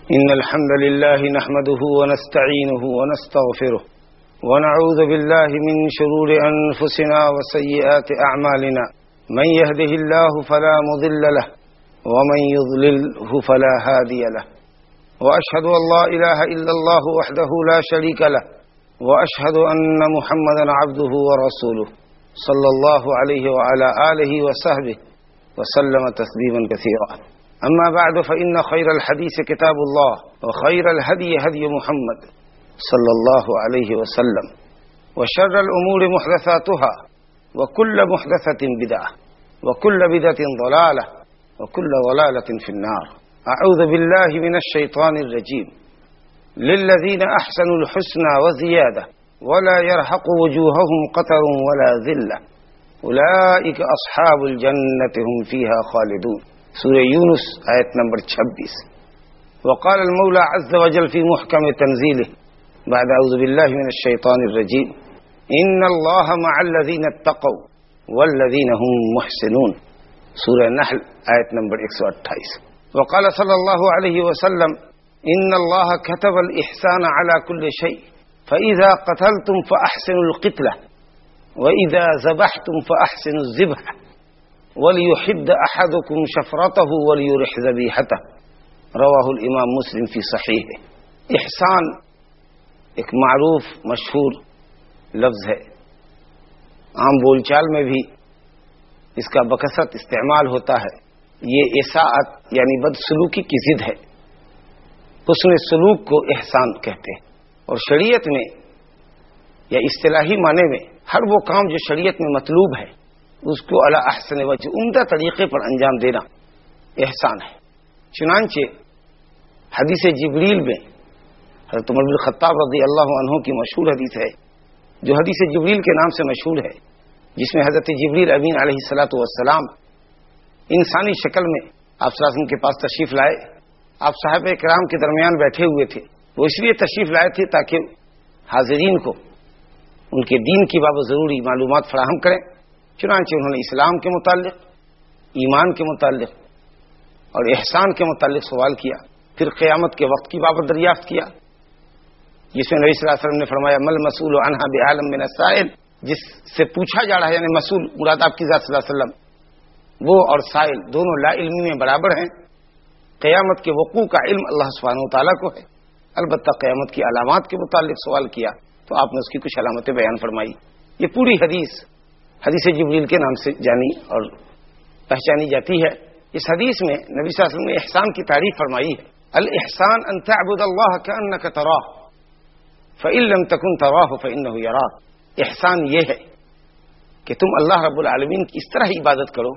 إن الحمد لله نحمده ونستعينه ونستغفره ونعوذ بالله من شرور أنفسنا وسيئات أعمالنا من يهده الله فلا مضل له ومن يضلله فلا هادي له وأشهد أن لا إله إلا الله وحده لا شريك له وأشهد أن محمدا عبده ورسوله صلى الله عليه وعلى آله وصحبه وسلم تسليما كثيرا أما بعد فإن خير الحديث كتاب الله وخير الهدي هدي محمد صلى الله عليه وسلم وشر الأمور محدثاتها وكل محدثة بدعة وكل بدعة ضلالة وكل ضلالة في النار. أعوذ بالله من الشيطان الرجيم. للذين أحسنوا الحسنى وزيادة ولا يرهق وجوههم قتر ولا ذلة أولئك أصحاب الجنة هم فيها خالدون. سورہ یونس آیت نمبر 26. وقال المولى عز وجل في محكم تنزيله بعد أعوذ بالله من الشيطان الرجيم إن الله مع الذين اتقوا والذين هم محسنون. سورہ نحل آیت نمبر 128. وقال صلى الله عليه وسلم إن الله كتب الإحسان على كل شيء فإذا قتلتم فأحسنوا القتلة وإذا ذبحتم فأحسنوا الذبح وَلِيُحِدَّ أَحَدُكُمْ شَفْرَتَهُ وَلِيُرِحْ ذَبِيحَتَهُ رواہ الامام مسلم فی صحیح. احسان ایک معروف مشہور لفظ ہے، عام بول چال میں بھی اس کا بکثرت استعمال ہوتا ہے. یہ اساءت یعنی بدسلوکی کی ضد ہے. حسن سلوک کو احسان کہتے ہیں، اور شریعت میں یا اصطلاحی معنی میں ہر وہ کام جو شریعت میں مطلوب ہے اس کو علی احسن وجہ عمدہ طریقے پر انجام دینا احسان ہے. چنانچہ حدیث جبریل میں حضرت عمر بن الخطاب رضی اللہ عنہ کی مشہور حدیث ہے جو حدیث جبریل کے نام سے مشہور ہے، جس میں حضرت جبریل امین علیہ الصلاۃ والسلام انسانی شکل میں آپ صلی اللہ علیہ وسلم کے پاس تشریف لائے. آپ صحابہ کرام کے درمیان بیٹھے ہوئے تھے. وہ اس لیے تشریف لائے تھے تاکہ حاضرین کو ان کے دین کی بابت ضروری معلومات فراہم کریں. چنانچہ انہوں نے اسلام کے متعلق، ایمان کے متعلق اور احسان کے متعلق سوال کیا. پھر قیامت کے وقت کی بابت دریافت کیا، جس میں نبی صلی اللہ علیہ وسلم نے فرمایا مل مسئول عنہا بعالم من السائل، جس سے پوچھا جا رہا ہے یعنی مسئول مراد آپ کی ذات صلی اللہ علیہ وسلم، وہ اور سائل دونوں لا علمی میں برابر ہیں. قیامت کے وقوع کا علم اللہ سبحانہ و تعالیٰ کو ہے. البتہ قیامت کی علامات کے متعلق سوال کیا تو آپ نے اس کی کچھ علامتیں بیان فرمائی. یہ پوری حدیث جبریل کے نام سے جانی اور پہچانی جاتی ہے. اس حدیث میں نبی صلی اللہ علیہ وسلم نے احسان کی تعریف فرمائی ہے. الاحسان ان تعبد اللہ کأنک تراہ فإن لم تکن تراہ فإنہ یراک. احسان یہ ہے کہ تم اللہ رب العالمین کی اس طرح عبادت کرو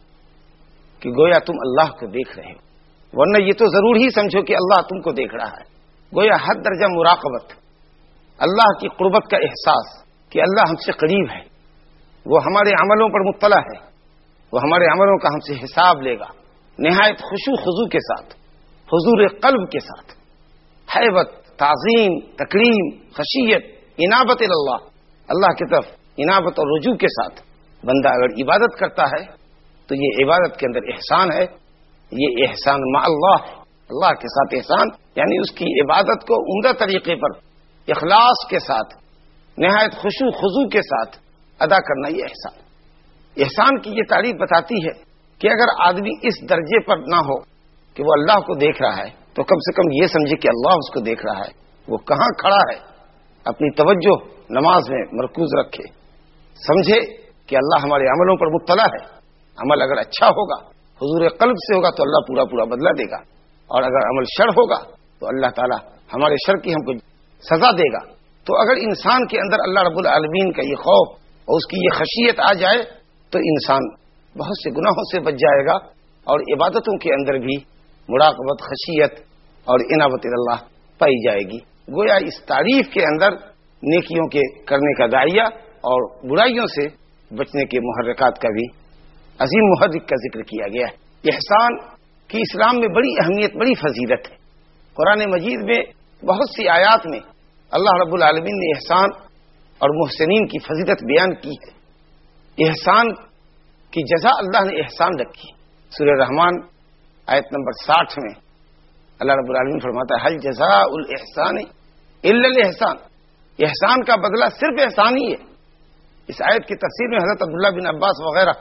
کہ گویا تم اللہ کو دیکھ رہے ہو، ورنہ یہ تو ضرور ہی سمجھو کہ اللہ تم کو دیکھ رہا ہے. گویا حد درجہ مراقبت، اللہ کی قربت کا احساس کہ اللہ ہم سے قریب ہے، وہ ہمارے عملوں پر مطلع ہے، وہ ہمارے عملوں کا ہم سے حساب لے گا. نہایت خشوع خضوع کے ساتھ، حضور قلب کے ساتھ، حیبت، تعظیم، تکریم، خشیت، انابت اللہ، اللہ کی طرف انابت اور رجوع کے ساتھ بندہ اگر عبادت کرتا ہے تو یہ عبادت کے اندر احسان ہے. یہ احسان مع اللہ ہے، اللہ کے ساتھ احسان یعنی اس کی عبادت کو عمدہ طریقے پر اخلاص کے ساتھ نہایت خشوع خضوع کے ساتھ ادا کرنا. یہ احسان کی یہ تعریف بتاتی ہے کہ اگر آدمی اس درجے پر نہ ہو کہ وہ اللہ کو دیکھ رہا ہے تو کم سے کم یہ سمجھے کہ اللہ اس کو دیکھ رہا ہے. وہ کہاں کھڑا ہے، اپنی توجہ نماز میں مرکوز رکھے، سمجھے کہ اللہ ہمارے عملوں پر مطلع ہے. عمل اگر اچھا ہوگا، حضور قلب سے ہوگا تو اللہ پورا پورا بدلہ دے گا، اور اگر عمل شر ہوگا تو اللہ تعالی ہمارے شر کی ہم کو سزا دے گا. تو اگر انسان کے اندر اللہ رب العالمین کا یہ خوف اور اس کی یہ خشیت آ جائے تو انسان بہت سے گناہوں سے بچ جائے گا، اور عبادتوں کے اندر بھی مراقبت، خشیت اور انابت اللہ پائی جائے گی. گویا اس تعریف کے اندر نیکیوں کے کرنے کا داعیہ اور برائیوں سے بچنے کے محرکات کا بھی عظیم محرک کا ذکر کیا گیا ہے. احسان کی اسلام میں بڑی اہمیت، بڑی فضیلت ہے. قرآن مجید میں بہت سی آیات میں اللہ رب العالمین نے احسان اور محسنین کی فضیلت بیان کی ہے. احسان کی جزا اللہ نے احسان رکھی. سورہ رحمان آیت نمبر 60 میں اللہ رب العالمین فرماتا ہے حل جزاء الاحسان الا الاحسان، احسان کا بدلہ صرف احسان ہی ہے۔ اس آیت کی تفسیر میں حضرت عبداللہ بن عباس وغیرہ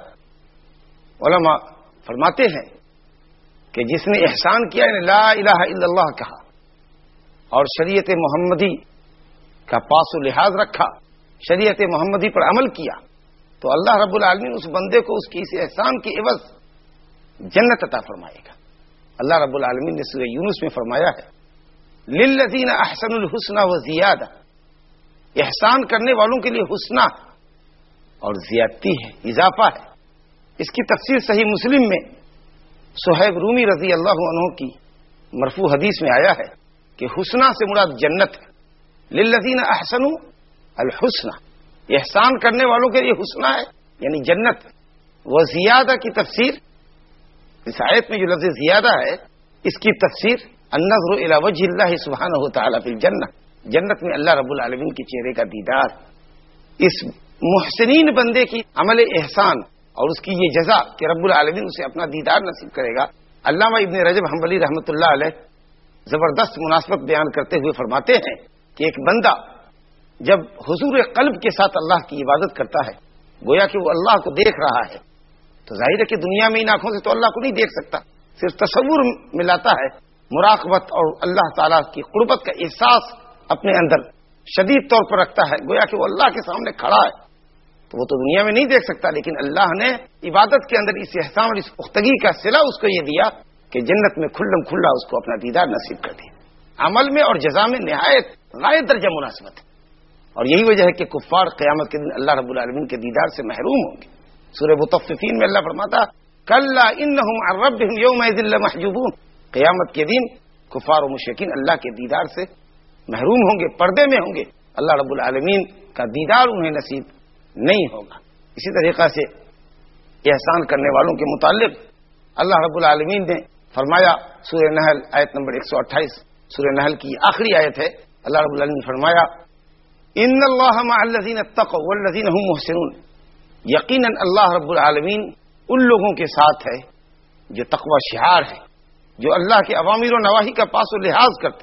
علماء فرماتے ہیں کہ جس نے احسان کیا یعنی لا الہ الا اللہ کہا اور شریعت محمدی کا پاس و لحاظ رکھا، شریعت محمدی پر عمل کیا، تو اللہ رب العالمین اس بندے کو اس کی اس احسان کی عوض جنت عطا فرمائے گا۔ اللہ رب العالمین نے سورہ یونس میں فرمایا ہے للذین احسنوا الحسنى وزیادہ، احسان کرنے والوں کے لیے حسنہ اور زیادتی ہے، اضافہ ہے۔ اس کی تفسیر صحیح مسلم میں صہیب رومی رضی اللہ عنہ کی مرفوع حدیث میں آیا ہے کہ حسنہ سے مراد جنت ہے۔ للذین احسنوا الحسنى، احسان کرنے والوں کے لیے حسنہ ہے یعنی جنت۔ وزیادہ کی تفسیر، اس آیت میں جو لفظ زیادہ ہے اس کی تفسیر النظر الی وجہ اللہ سبحانہ وتعالی فی الجنہ، جنت میں اللہ رب العالمین کے چہرے کا دیدار۔ اس محسنین بندے کی عمل احسان اور اس کی یہ جزا کہ رب العالمین اسے اپنا دیدار نصیب کرے گا۔ علامہ ابن رجب حنبلی رحمۃ اللہ علیہ زبردست مناسبت بیان کرتے ہوئے فرماتے ہیں کہ ایک بندہ جب حضور قلب کے ساتھ اللہ کی عبادت کرتا ہے، گویا کہ وہ اللہ کو دیکھ رہا ہے، تو ظاہر ہے کہ دنیا میں ان آنکھوں سے تو اللہ کو نہیں دیکھ سکتا، صرف تصور ملاتا ہے، مراقبت اور اللہ تعالیٰ کی قربت کا احساس اپنے اندر شدید طور پر رکھتا ہے، گویا کہ وہ اللہ کے سامنے کھڑا ہے، تو وہ تو دنیا میں نہیں دیکھ سکتا، لیکن اللہ نے عبادت کے اندر اس احسان اور اس پختگی کا صلہ اس کو یہ دیا کہ جنت میں کھلم کھلا اس کو اپنا دیدار نصیب کر دیا۔ عمل میں اور جزا میں نہایت غایت درجہ مناسبت ہے، اور یہی وجہ ہے کہ کفار قیامت کے دن اللہ رب العالمین کے دیدار سے محروم ہوں گے۔ سورہ مطففین میں اللہ فرماتا کلا انہم عن ربہم یومئذ لمحجوبون، قیامت کے دن کفار و مشرکین اللہ کے دیدار سے محروم ہوں گے، پردے میں ہوں گے، اللہ رب العالمین کا دیدار انہیں نصیب نہیں ہوگا۔ اسی طریقہ سے احسان کرنے والوں کے متعلق اللہ رب العالمین نے فرمایا سورہ نحل آیت نمبر 128، سورہ نحل کی آخری آیت ہے، اللہ رب العالمین نے فرمایا ان اللہ مع الذین اتقوا والذین هم محسنون، یقیناً اللہ رب العالمین ان لوگوں کے ساتھ ہے جو تقوی شعار ہے، جو اللہ کے اوامر و نواہی کا پاس و لحاظ کرتے،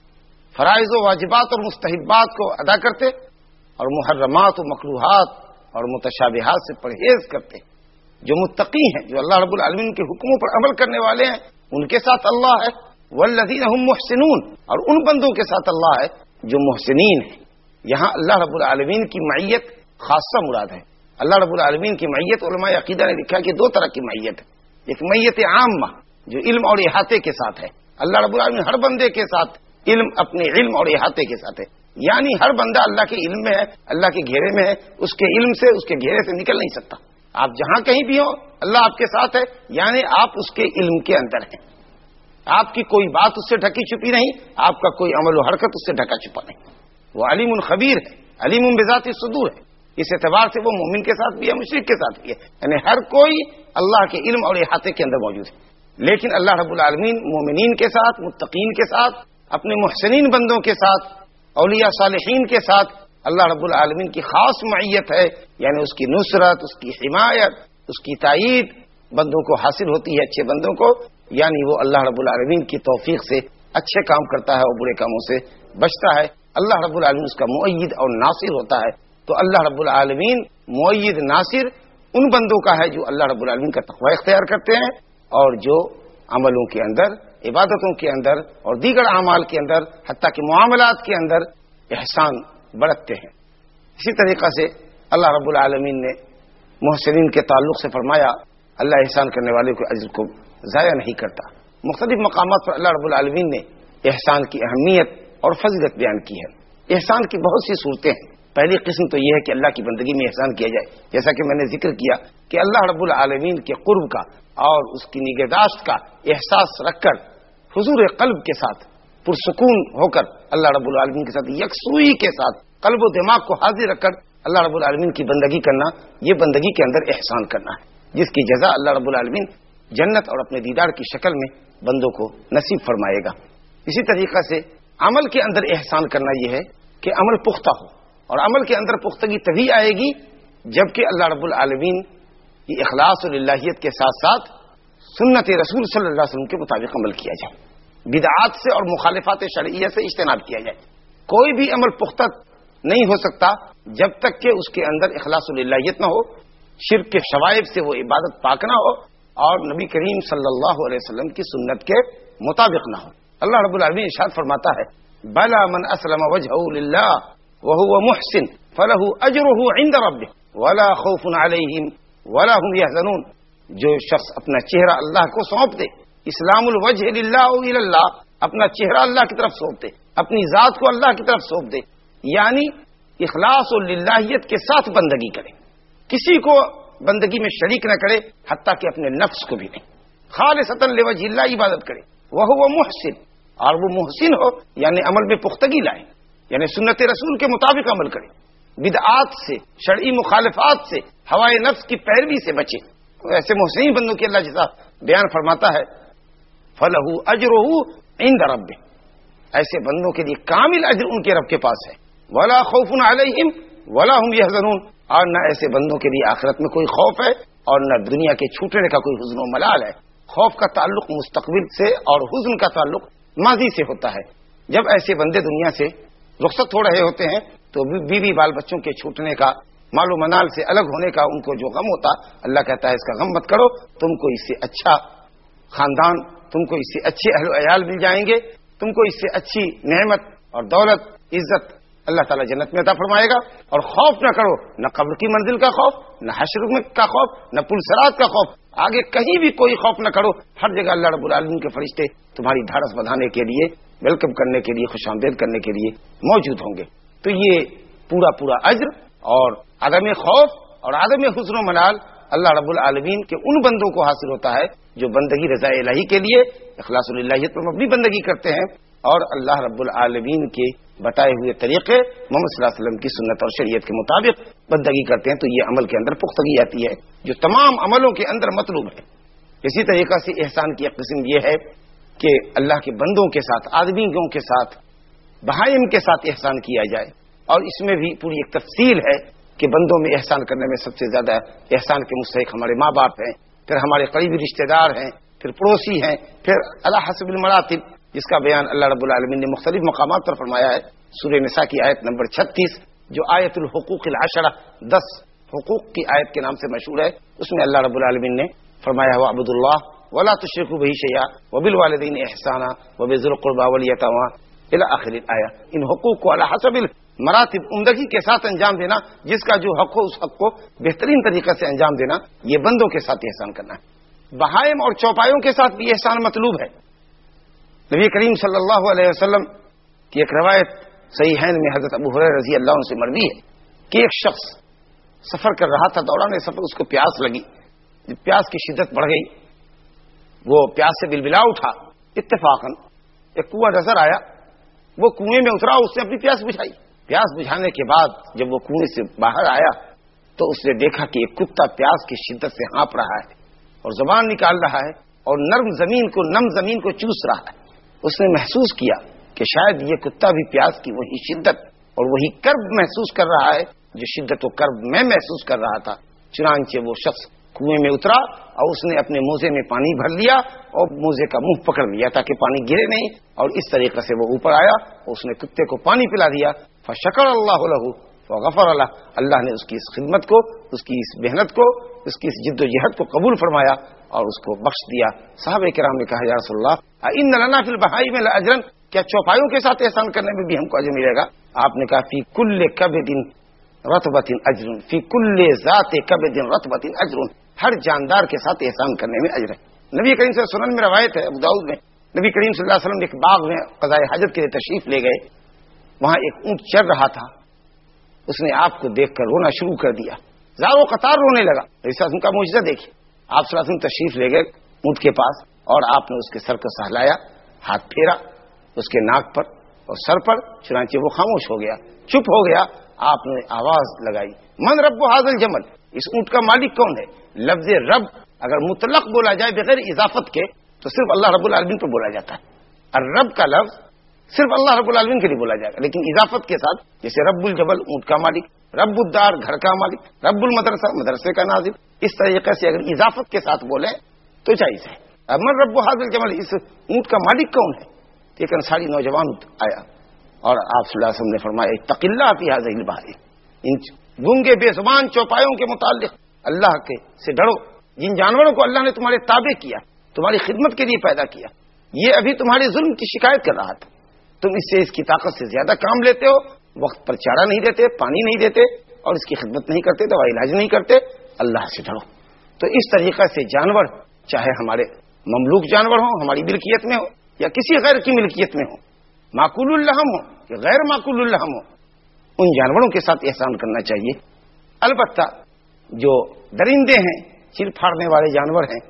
فرائض و واجبات اور مستحبات کو ادا کرتے، اور محرمات و مکروہات اور متشابہات سے پرہیز کرتے، جو متقی ہیں، جو اللہ رب العالمین کے حکموں پر عمل کرنے والے ہیں، ان کے ساتھ اللہ ہے۔ والذین هم محسنون، اور ان بندوں کے ساتھ اللہ ہے جو محسنین ہیں۔ یہاں اللہ رب العالمین کی معیت خاصہ مراد ہے۔ اللہ رب العالمین کی معیت علماء عقیدہ نے لکھا کہ دو طرح کی معیت ہے، ایک معیت عامہ جو علم اور احاطے کے ساتھ ہے، اللہ رب العالمین ہر بندے کے ساتھ اپنے علم اور احاطے کے ساتھ ہے، یعنی ہر بندہ اللہ کے علم میں ہے، اللہ کے گھیرے میں ہے، اس کے علم سے اس کے گھیرے سے نکل نہیں سکتا۔ آپ جہاں کہیں بھی ہو اللہ آپ کے ساتھ ہے، یعنی آپ اس کے علم کے اندر ہیں، آپ کی کوئی بات اس سے ڈھکی چھپی نہیں، آپ کا کوئی عمل و حرکت اس سے ڈھکا چھپا نہیں، وہ علیم خبیر ہے، علیم بذات الصدور ہے۔ اس اعتبار سے وہ مومن کے ساتھ بھی ہے، مشرک کے ساتھ بھی ہے، یعنی ہر کوئی اللہ کے علم اور احاطے کے اندر موجود ہے۔ لیکن اللہ رب العالمین مومنین کے ساتھ، متقین کے ساتھ، اپنے محسنین بندوں کے ساتھ، اولیاء صالحین کے ساتھ اللہ رب العالمین کی خاص معیت ہے، یعنی اس کی نصرت، اس کی حمایت، اس کی تائید بندوں کو حاصل ہوتی ہے، اچھے بندوں کو، یعنی وہ اللہ رب العالمین کی توفیق سے اچھے کام کرتا ہے اور برے کاموں سے بچتا ہے، اللہ رب العالمین اس کا مؤید اور ناصر ہوتا ہے۔ تو اللہ رب العالمین مؤید ناصر ان بندوں کا ہے جو اللہ رب العالمین کا تقوی اختیار کرتے ہیں اور جو عملوں کے اندر، عبادتوں کے اندر اور دیگر اعمال کے اندر، حتیٰ کہ معاملات کے اندر احسان برتتے ہیں۔ اسی طریقہ سے اللہ رب العالمین نے محسنین کے تعلق سے فرمایا اللہ احسان کرنے والے کے اجر کو ضائع نہیں کرتا۔ مختلف مقامات پر اللہ رب العالمین نے احسان کی اہمیت اور فضیلت بیان کی ہے۔ احسان کی بہت سی صورتیں ہیں۔ پہلی قسم تو یہ ہے کہ اللہ کی بندگی میں احسان کیا جائے، جیسا کہ میں نے ذکر کیا کہ اللہ رب العالمین کے قرب کا اور اس کی نگہداشت کا احساس رکھ کر حضور قلب کے ساتھ پرسکون ہو کر اللہ رب العالمین کے ساتھ یکسوئی کے ساتھ قلب و دماغ کو حاضر رکھ کر اللہ رب العالمین کی بندگی کرنا، یہ بندگی کے اندر احسان کرنا ہے، جس کی جزا اللہ رب العالمین جنت اور اپنے دیدار کی شکل میں بندوں کو نصیب فرمائے گا۔ اسی طریقہ سے عمل کے اندر احسان کرنا یہ ہے کہ عمل پختہ ہو، اور عمل کے اندر پختگی تبھی آئے گی جبکہ اللہ رب العالمین کی اخلاص اور الہیت کے ساتھ ساتھ سنت رسول صلی اللہ علیہ وسلم کے مطابق عمل کیا جائے۔ بدعات سے اور مخالفات شرعیہ سے اجتناب کیا جائے. کوئی بھی عمل پختہ نہیں ہو سکتا جب تک کہ اس کے اندر اخلاص للہیت نہ ہو، شرک کے شوائب سے وہ عبادت پاک نہ ہو، اور نبی کریم صلی اللہ علیہ وسلم کی سنت کے مطابق نہ ہو. اللہ رب العالمین ارشاد فرماتا ہے بلا من اسلم وجهه لله وهو محسن فله اجره عند ربه ولا خوف عليهم ولا هم يحزنون. جو شخص اپنا چہرہ اللہ کو سونپ دے، اسلام الوجہ للہ الى اللہ، اپنا چہرہ اللہ کی طرف سونپ دے، اپنی ذات کو اللہ کی طرف سونپ دے، یعنی اخلاص و للہیت کے ساتھ بندگی کرے، کسی کو بندگی میں شریک نہ کرے، حتیٰ کہ اپنے نفس کو بھی نہیں، خالصۃ لوجہ اللہ عبادت کرے. وہو محسن، اور وہ محسن ہو یعنی عمل میں پختگی لائے، یعنی سنت رسول کے مطابق عمل کرے، بدعات سے، شرعی مخالفات سے، ہوائے نفس کی پیروی سے بچے. ایسے محسنین بندوں کی اللہ جیسا بیان فرماتا ہے فلہ اجرہ عند ربہ، ایسے بندوں کے لیے کامل اجر ان کے رب کے پاس ہے. ولا خوف علیہم ولا هم يحزنون، اور نہ ایسے بندوں کے لیے آخرت میں کوئی خوف ہے اور نہ دنیا کے چھوٹنے کا کوئی حزن و ملال ہے. خوف کا تعلق مستقبل سے اور حزن کا تعلق ماضی سے ہوتا ہے. جب ایسے بندے دنیا سے رخصت ہو رہے ہوتے ہیں تو بیوی بال بچوں کے چھوٹنے کا، مال و منال سے الگ ہونے کا ان کو جو غم ہوتا، اللہ کہتا ہے اس کا غم مت کرو، تم کو اس سے اچھا خاندان، تم کو اس سے اچھے اہل و عیال مل جائیں گے، تم کو اس سے اچھی نعمت اور دولت عزت اللہ تعالیٰ جنت میں عطا فرمائے گا. اور خوف نہ کرو، نہ قبر کی منزل کا خوف، نہ حشر کا خوف، نہ پل صراط کا خوف، آگے کہیں بھی کوئی خوف نہ کرو. ہر جگہ اللہ رب العالمین کے فرشتے تمہاری دھاڑس بندھانے کے لیے، ویلکم کرنے کے لیے، خوش آمدید کرنے کے لیے موجود ہوں گے. تو یہ پورا اجر اور عدم خوف اور عدم حزن و ملال اللہ رب العالمین کے ان بندوں کو حاصل ہوتا ہے جو بندگی رضا الہی کے لیے اخلاص للہیت پر مبنی بندگی کرتے ہیں اور اللہ رب العالمین کے بتائے ہوئے طریقے محمد صلی اللہ علیہ وسلم کی سنت اور شریعت کے مطابق بندگی کرتے ہیں. تو یہ عمل کے اندر پختگی آتی ہے جو تمام عملوں کے اندر مطلوب ہے. اسی طریقہ سے احسان کی ایک قسم یہ ہے کہ اللہ کے بندوں کے ساتھ، آدمیوں کے ساتھ، بہائم کے ساتھ احسان کیا جائے. اور اس میں بھی پوری ایک تفصیل ہے کہ بندوں میں احسان کرنے میں سب سے زیادہ احسان کے مستحق ہمارے ماں باپ ہیں، پھر ہمارے قریبی رشتہ دار ہیں، پھر پڑوسی ہیں، پھر علی حسب المراتب، جس کا بیان اللہ رب العالمین نے مختلف مقامات پر فرمایا ہے. سورہ نساء کی آیت نمبر 36 جو آیت الحقوق العشرہ 10 حقوق کی آیت کے نام سے مشہور ہے، اس میں اللہ رب العالمین نے فرمایا وَاعْبُدُوا اللَّهَ وَلَا تُشْرِكُوا بِهِ شَيْئًا وَبِالْوَالِدَيْنِ إِحْسَانًا وَبِذِي الْقُرْبَى وَالْيَتَامَى إِلَى آخر الآیہ. ان حقوق کو علی حسب المراتب عمدگی کے ساتھ انجام دینا، جس کا جو حق ہو اس حق کو بہترین طریقے سے انجام دینا، یہ بندوں کے ساتھ احسان کرنا ہے. بہائم اور چوپایوں کے ساتھ بھی احسان مطلوب ہے. نبی کریم صلی اللہ علیہ وسلم کی ایک روایت صحیحین میں حضرت ابو ہریرہ رضی اللہ عنہ سے مروی ہے کہ ایک شخص سفر کر رہا تھا، دوران سفر اس کو پیاس لگی. جب پیاس کی شدت بڑھ گئی، وہ پیاس سے بلبلا اٹھا. اتفاقاً ایک کنواں نظر آیا، وہ کنویں میں اترا، اس نے اپنی پیاس بجھائی. پیاس بجھانے کے بعد جب وہ کنویں سے باہر آیا تو اس نے دیکھا کہ ایک کتا پیاس کی شدت سے ہانپ رہا ہے اور زبان نکال رہا ہے اور نم زمین کو چوس رہا ہے. اس نے محسوس کیا کہ شاید یہ کتا بھی پیاس کی وہی شدت اور وہی کرب محسوس کر رہا ہے جو شدت و کرب میں محسوس کر رہا تھا. چنانچہ وہ شخص کنویں میں اترا اور اس نے اپنے موزے میں پانی بھر لیا اور موزے کا منہ پکڑ لیا تاکہ پانی گرے نہیں، اور اس طریقے سے وہ اوپر آیا اور اس نے کتے کو پانی پلا دیا. فشکر اللہ لہ وغفر اللہ، اللہ نے اس کی اس خدمت کو، اس کی اس محنت کو، اس کی اس جد و جہد کو قبول فرمایا اور اس کو بخش دیا. صحابہ کرام نے کہا یا رسول اللہ ان لنا فی البہائم لاجرا، کیا چوپایوں کے ساتھ احسان کرنے میں بھی ہم کو اجر ملے گا؟ آپ نے کہا فی کل کبد رطبۃ اجر، فی کل ذات کبد رطبۃ اجر، ہر جاندار کے ساتھ احسان کرنے میں اجر ہے. نبی کریم صلی اللہ علیہ وسلم میں روایت ہے ابو داؤد میں، نبی کریم صلی اللہ علیہ وسلم ایک باغ میں قضاء حاجت کے لیے تشریف لے گئے. وہاں ایک اونٹ چر رہا تھا، اس نے آپ کو دیکھ کر رونا شروع کر دیا، زاروں قطار رونے لگا. اس ان کا معجزہ دیکھیے، آپ صلی اللہ علیہ وسلم تشریف لے گئے اونٹ کے پاس اور آپ نے اس کے سر کو سہلایا، ہاتھ پھیرا اس کے ناک پر اور سر پر، چنانچہ وہ خاموش ہو گیا، چپ ہو گیا. آپ نے آواز لگائی من رب هذا الجمل، اس اونٹ کا مالک کون ہے؟ لفظ رب اگر مطلق بولا جائے بغیر اضافت کے تو صرف اللہ رب العالمین پر بولا جاتا ہے. اور رب کا لفظ صرف اللہ رب العالمین کے لیے بولا جائے گا، لیکن اضافت کے ساتھ جیسے رب الجبل اونٹ کا مالک، رب الدار گھر کا مالک، رب المدرسہ مدرسے کا ناظر، اس طریقے سے اگر اضافت کے ساتھ بولے تو جائز ہے. من رب هذا الجمل، اس اونٹ کا مالک کون ہے؟ ایک انصاری نوجوان آیا اور آپ صلی اللہ علیہ وسلم نے فرمایا اتق اللہ فی ھذہ البحر، ان گونگے بے زبان چوپایوں کے متعلق اللہ کے سے ڈرو، جن جانوروں کو اللہ نے تمہارے تابع کیا، تمہاری خدمت کے لیے پیدا کیا، یہ ابھی تمہارے ظلم کی شکایت کر رہا تھا، تم اس سے اس کی طاقت سے زیادہ کام لیتے ہو، وقت پر چارہ نہیں دیتے، پانی نہیں دیتے اور اس کی خدمت نہیں کرتے، دوا علاج نہیں کرتے، اللہ سے ڈرو۔ تو اس طریقے سے جانور چاہے ہمارے مملوک جانور ہوں، ہماری ملکیت میں ہو یا کسی غیر کی ملکیت میں ہو، معقول اللحم ہو یا غیر معقول اللحم ہو، ان جانوروں کے ساتھ احسان کرنا چاہیے۔ البتہ جو درندے ہیں، چیر پھاڑنے والے جانور ہیں،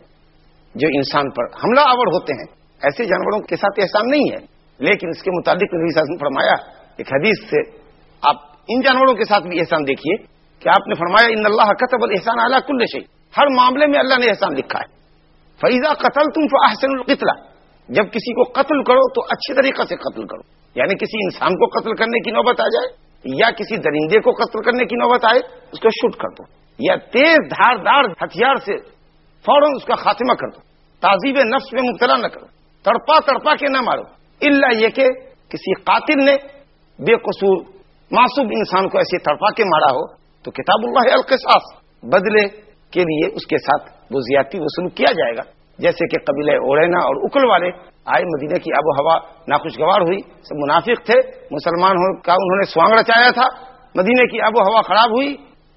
جو انسان پر حملہ آور ہوتے ہیں، ایسے جانوروں کے ساتھ احسان نہیں ہے، لیکن اس کے متعلق نبی صلی اللہ علیہ وسلم نے فرمایا ایک حدیث سے، آپ ان جانوروں کے ساتھ بھی احسان دیکھیے کہ آپ نے فرمایا ان اللہ کتب الاحسان علی کل شیء، ہر معاملے میں اللہ نے احسان لکھا ہے۔ فَإِذَا قَتَلْتُمْ فَأَحْسِنُوا الْقِتْلَةَ، جب کسی کو قتل کرو تو اچھے طریقے سے قتل کرو، یعنی کسی انسان کو قتل کرنے کی نوبت آ جائے یا کسی درندے کو قتل کرنے کی نوبت آئے اس کو شوٹ کر دو، یا تیز دھاردار ہتھیار سے فوراً اس کا خاتمہ کر دو، تعذیب نفس میں مبتلا نہ کرو، تڑپا کے نہ مارو، الا یہ کہ کسی قاتل نے بے قصور معصوم انسان کو ایسے تڑپا کے مارا ہو تو کتاب اللہ القصاص، بدلے کے لیے اس کے ساتھ وہ زیادتی وصول کیا جائے گا۔ جیسے کہ قبیلہ اورینا اور اکل والے آئے، مدینہ کی آب و ہوا ناخوشگوار ہوئی، سب منافق تھے، مسلمان کا انہوں نے سوانگ رچایا تھا، مدینہ کی آب و ہوا خراب ہوئی،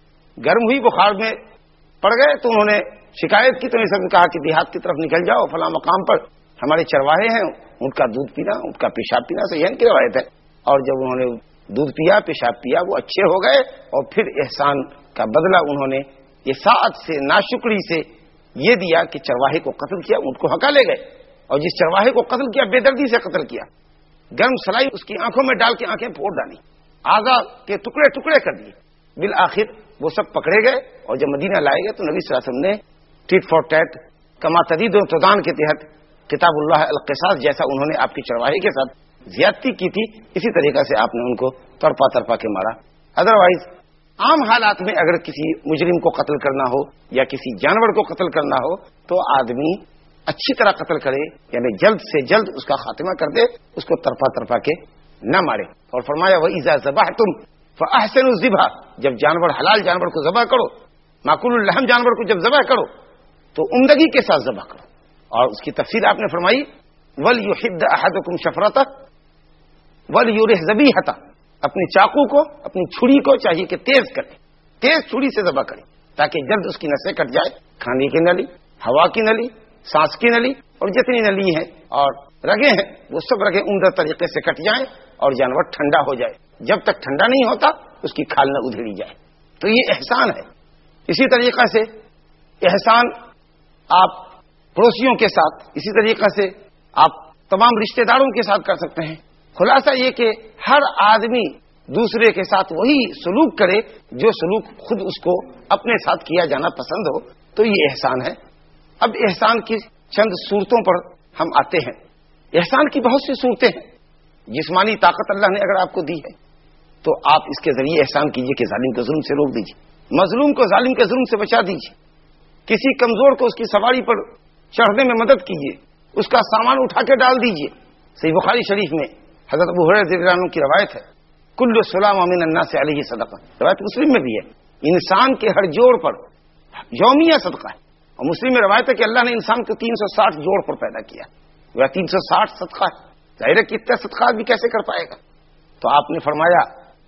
گرم ہوئی، بخار میں پڑ گئے، تو انہوں نے شکایت کی، تو نے سب کہا کہ دیہات کی طرف نکل جاؤ، فلاں مقام پر ہمارے چرواہے ہیں، ان کا دودھ پینا، ان کا پیشاب پینا صحیح کی روایت ہے۔ اور جب انہوں نے دودھ پیا، پیشاب پیا، وہ اچھے ہو گئے، اور پھر احسان کا بدلہ انہوں نے اطاعت سے، ناشکری سے یہ دیا کہ چرواہے کو قتل کیا، ان کو ہکا لے گئے، اور جس چرواہے کو قتل کیا بے دردی سے قتل کیا، گرم سلائی اس کی آنکھوں میں ڈال کے آنکھیں پھوڑ ڈالی، اعضاء کے ٹکڑے ٹکڑے کر دیے، بالآخر وہ سب پکڑے گئے، اور جب مدینہ لائے گئے تو نبی صلی اللہ علیہ وسلم نے ٹیٹ فار ٹیٹ، کما تدید و تدان کے تحت کتاب اللہ القصاص جیسا انہوں نے آپ کی چرواہے کے ساتھ زیادتی کی تھی، اسی طریقے سے آپ نے ان کو تڑپا کے مارا۔ ادروائز عام حالات میں اگر کسی مجرم کو قتل کرنا ہو یا کسی جانور کو قتل کرنا ہو تو آدمی اچھی طرح قتل کرے، یعنی جلد سے جلد اس کا خاتمہ کر دے، اس کو تڑپا کے نہ مارے۔ اور فرمایا وَإِذَا ذَبَحْتُمْ فَأَحْسِنُوا الذِّبْحَ، جب جانور حلال جانور کو ذبح کرو، معقول اللحم جانور کو جب ذبح کرو تو عمدگی کے ساتھ ذبح کرو۔ اور اس کی تفسیر آپ نے فرمائی وَلْيُحِدَّ أَحَدُكُمْ شَفْرَتَهُ وَلْيُرِحْ ذَبِيحَتَهُ، اپنی چاقو کو، اپنی چھری کو چاہیے کہ تیز کرے، تیز چھری سے ذبح کرے تاکہ جلد اس کی نسیں کٹ جائے، کھانے کی نلی، ہوا کی نلی، سانس کی نلی، اور جتنی نلی ہیں اور رگیں ہیں وہ سب رگیں عمدہ طریقے سے کٹ جائیں اور جانور ٹھنڈا ہو جائے، جب تک ٹھنڈا نہیں ہوتا اس کی کھال نہ ادھیڑی جائے۔ تو یہ احسان ہے۔ اسی طریقے سے احسان آپ پڑوسیوں کے ساتھ، اسی طریقے سے آپ تمام رشتہ داروں کے ساتھ کر سکتے ہیں۔ خلاصہ یہ کہ ہر آدمی دوسرے کے ساتھ وہی سلوک کرے جو سلوک خود اس کو اپنے ساتھ کیا جانا پسند ہو، تو یہ احسان ہے۔ اب احسان کی چند صورتوں پر ہم آتے ہیں۔ احسان کی بہت سی صورتیں ہیں۔ جسمانی طاقت اللہ نے اگر آپ کو دی ہے تو آپ اس کے ذریعے احسان کیجئے کہ ظالم کے ظلم سے روک دیجئے، مظلوم کو ظالم کے ظلم سے بچا دیجئے، کسی کمزور کو اس کی سواری پر چڑھنے میں مدد کیجئے، اس کا سامان اٹھا کے ڈال دیجئے۔ صحیح بخاری شریف میں حضرت ابو ہریرہ رضی اللہ عنہ کی روایت ہے کل سلام من الناس علیہ صدقہ، روایت مسلم میں بھی ہے، انسان کے ہر جوڑ پر یومیہ صدقہ ہے۔ اور مسلم میں روایت ہے کہ اللہ نے انسان کو 360 جوڑ پر پیدا کیا، وہ 360 صدقہ ہے، ظاہر ہے کہ اتنا صدقہ بھی کیسے کر پائے گا۔ تو آپ نے فرمایا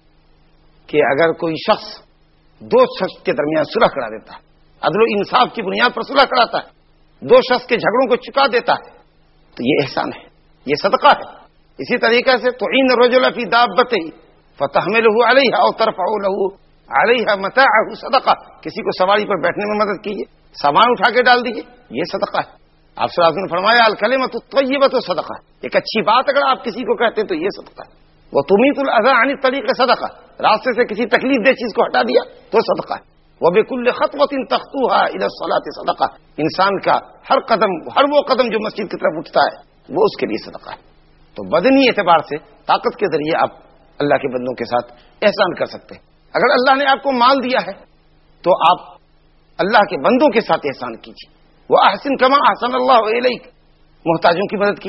کہ اگر کوئی شخص دو شخص کے درمیان صلح کرا دیتا ہے، عدل و انصاف کی بنیاد پر صلح کراتا ہے، دو شخص کے جھگڑوں کو چکا دیتا ہے، تو یہ احسان ہے، یہ صدقہ ہے۔ اسی طریقے سے تعین الرجل فی دابتہ فتحملہ علیہا او ترفع لہ علیہا متاعہ صدقہ، کسی کو سواری پر بیٹھنے میں مدد کیجیے، سامان اٹھا کے ڈال دیجیے، یہ صدقہ ہے۔ آپ صلی اللہ علیہ وسلم نے فرمایا الکلمۃ الطیبۃ صدقہ، ایک اچھی بات اگر آپ کسی کو کہتے ہیں تو یہ صدقہ ہے۔ وتمیت الاذى عن الطریق صدقہ، راستے سے کسی تکلیف دہ چیز کو ہٹا دیا تو صدقہ ہے۔ وبكل خطوۃ تخطوها الى الصلاۃ صدقہ، انسان کا ہر قدم، ہر وہ قدم جو مسجد کی طرف اٹھتا ہے وہ اس کے لیے صدقہ ہے۔ تو بدنی اعتبار سے طاقت کے ذریعے آپ اللہ کے بندوں کے ساتھ احسان کر سکتے ہیں۔ اگر اللہ نے آپ کو مال دیا ہے تو آپ اللہ کے بندوں کے ساتھ احسان کیجیے، وَأَحْسِن كَمَا أَحْسَنَ اللَّهُ إِلَيْكَ، محتاجوں کی مدد کیجیے،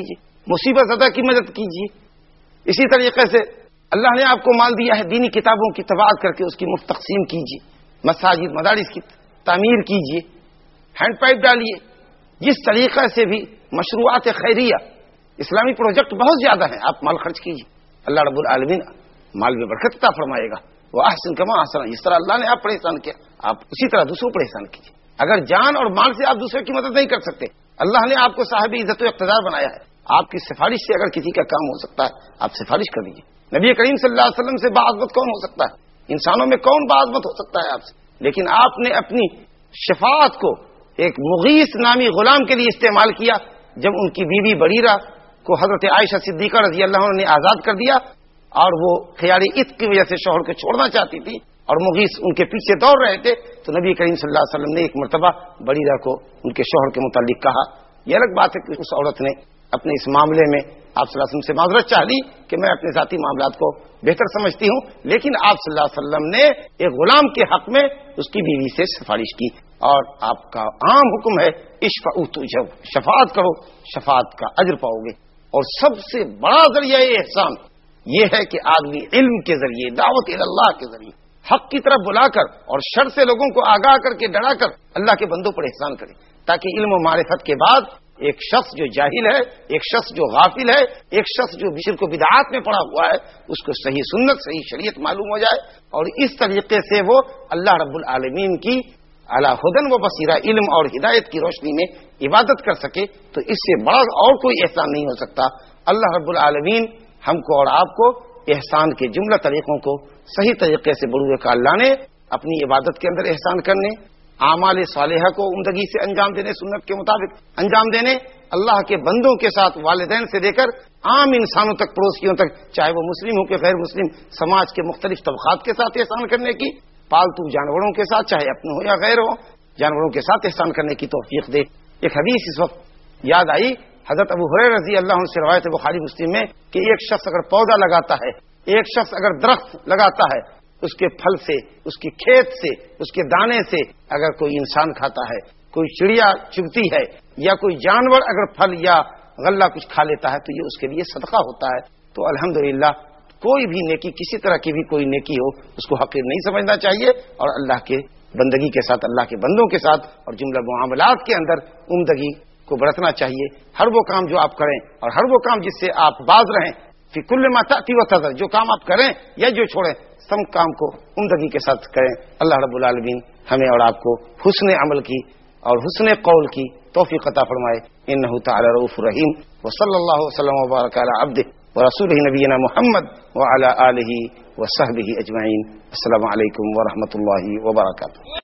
مصیبت زدہ کی مدد کیجیے. اسی طریقے سے اللہ نے آپ کو مال دیا ہے، دینی کتابوں کی طباعت کر کے اس کی مفت تقسیم کیجیے، مساجد مدارس کی تعمیر کیجیے، ہینڈ پائپ ڈالیے. جس طریقے سے بھی مشروعات خیریہ اسلامی پروجیکٹ بہت زیادہ ہیں، آپ مال خرچ کیجیے. اللہ رب العالمین مال میں برکت عطا فرمائے گا. وہ احسن کما احسن، جس طرح اللہ نے آپ پر احسان کیا آپ اسی طرح دوسروں پر احسان کیجیے. اگر جان اور مال سے آپ دوسرے کی مدد نہیں کر سکتے، اللہ نے آپ کو صاحب عزت و اقتدار بنایا ہے، آپ کی سفارش سے اگر کسی کا کام ہو سکتا ہے آپ سفارش کر دیجیے. نبی کریم صلی اللہ علیہ وسلم سے باعزمت کون ہو سکتا ہے؟ انسانوں میں کون باعزمت ہو سکتا ہے آپ سے؟ لیکن آپ نے اپنی شفاعت کو ایک مغیث نامی غلام کے لیے استعمال کیا. جب ان کی بیوی بریرہ کو حضرت عائشہ صدیقہ رضی اللہ عنہ نے آزاد کر دیا اور وہ خیال عتق کی وجہ سے شوہر کو چھوڑنا چاہتی تھی اور مغیث ان کے پیچھے دوڑ رہے تھے، تو نبی کریم صلی اللہ علیہ وسلم نے ایک مرتبہ بریرہ کو ان کے شوہر کے متعلق کہا. یہ الگ بات ہے کہ اس عورت نے اپنے اس معاملے میں آپ صلی اللہ علیہ وسلم سے معذرت چاہ لی کہ میں اپنے ذاتی معاملات کو بہتر سمجھتی ہوں، لیکن آپ صلی اللہ علیہ وسلم نے ایک غلام کے حق میں اس کی بیوی سے سفارش کی. اور آپ کا عام حکم ہے اشفعوا تؤجروا، شفاعت کرو، شفاعت کا اجر پاؤ گے. اور سب سے بڑا ذریعہ احسان یہ ہے کہ آدمی علم کے ذریعے، دعوت اللہ کے ذریعے حق کی طرف بلا کر اور شر سے لوگوں کو آگاہ کر کے ڈرا کر اللہ کے بندوں پر احسان کرے، تاکہ علم و معرفت کے بعد ایک شخص جو جاہل ہے، ایک شخص جو غافل ہے، ایک شخص جو شرک و بدعات میں پڑا ہوا ہے، اس کو صحیح سنت، صحیح شریعت معلوم ہو جائے اور اس طریقے سے وہ اللہ رب العالمین کی علی ہدن و بصیرہ، علم اور ہدایت کی روشنی میں عبادت کر سکے. تو اس سے بڑا اور کوئی احسان نہیں ہو سکتا. اللہ رب العالمین ہم کو اور آپ کو احسان کے جملہ طریقوں کو صحیح طریقے سے بروئے کا اللہ نے اپنی عبادت کے اندر احسان کرنے، اعمال صالحہ کو عمدگی سے انجام دینے، سنت کے مطابق انجام دینے، اللہ کے بندوں کے ساتھ والدین سے لے کر عام انسانوں تک، پڑوسیوں تک، چاہے وہ مسلم ہو کہ غیر مسلم، سماج کے مختلف طبقات کے ساتھ احسان کرنے کی، پالتو جانوروں کے ساتھ چاہے اپنے ہو یا غیر ہو جانوروں کے ساتھ احسان کرنے کی توفیق دے. ایک حدیث اس وقت یاد آئی، حضرت ابو ہریرہ رضی اللہ عنہ سے روایت بخاری مسلم میں کہ ایک شخص اگر پودا لگاتا ہے، ایک شخص اگر درخت لگاتا ہے، اس کے پھل سے، اس کی کھیت سے، اس کے دانے سے اگر کوئی انسان کھاتا ہے، کوئی چڑیا چگتی ہے یا کوئی جانور اگر پھل یا غلہ کچھ کھا لیتا ہے تو یہ اس کے لیے صدقہ ہوتا ہے. تو الحمدللہ کوئی بھی نیکی، کسی طرح کی بھی کوئی نیکی ہو، اس کو حقیر نہیں سمجھنا چاہیے اور اللہ کے بندگی کے ساتھ، اللہ کے بندوں کے ساتھ اور جملہ معاملات کے اندر عمدگی کو برتنا چاہیے. ہر وہ کام جو آپ کریں اور ہر وہ کام جس سے آپ باز رہیں، فی کل ما تأتی و تذر، جو کام آپ کریں یا جو چھوڑیں، سب کام کو عمدگی کے ساتھ کریں. اللہ رب العالمین ہمیں اور آپ کو حسن عمل کی اور حسن قول کی توفیق عطا فرمائے. انہ تعالی رؤوف رحیم. وصلی اللہ وسلم وبارک علی عبدہ ورسولہ نبینا محمد وعلی آلہ وصحبہ اجمعین. السلام علیکم ورحمۃ اللہ وبرکاتہ.